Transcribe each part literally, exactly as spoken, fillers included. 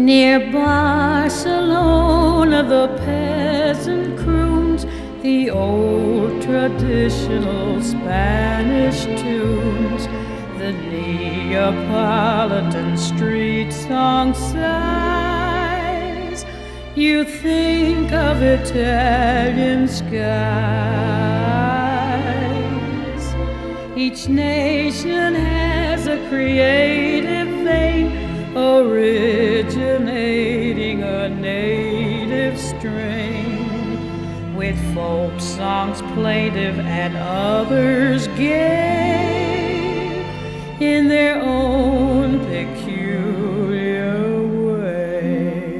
Near Barcelona, the peasant croons the old traditional Spanish tunes. The Neapolitan street song sighs. You think of Italian skies. Each nation has a creative vein, originating a native strain, with folk songs plaintive and others gay in their own peculiar way.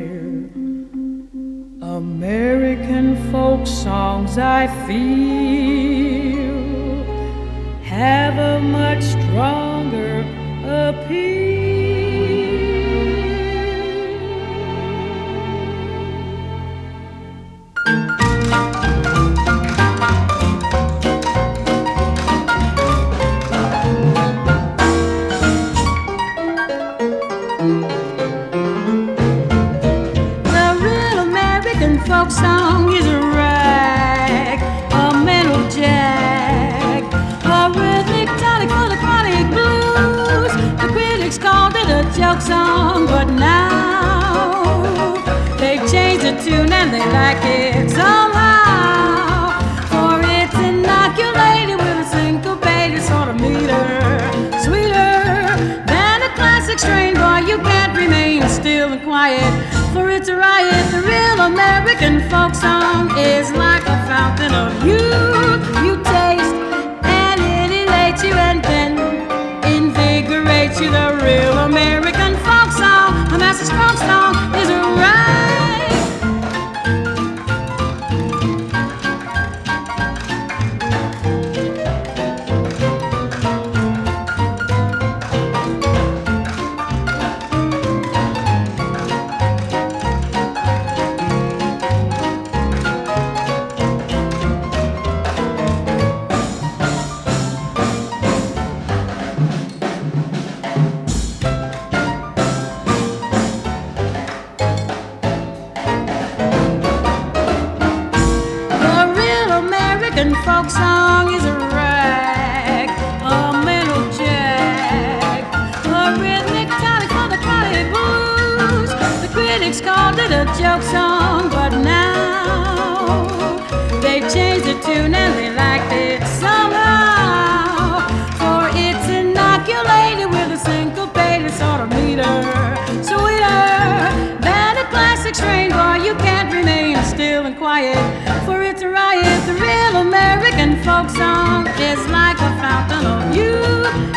American folk songs, I feel, have a much stronger appeal. Folk song is a rag, a mental jag, a rhythmic tonic for the chronic blues. The critics called it a joke song, but now they've changed the tune and they like it somehow. For it's inoculated with a syncopated sort of meter, sweeter than a classic strain. Boy, you can't remain still and quiet, for it's a riot. The real American folk song is like a fountain of youth. You taste and it elates you and then invigorates you. The real American folk song, a master stroke song, is a ride. Folk song is a rag, a mental jag, a rhythmic tonic for the chronic blues. The critics called it a joke song, but now they've changed the tune and they liked it somehow. For it's inoculated with a syncopated sort of meter, sweeter than a classic strain. Boy, you can't remain still and quiet, for it's a riot. The real American folk song is like a fountain of youth.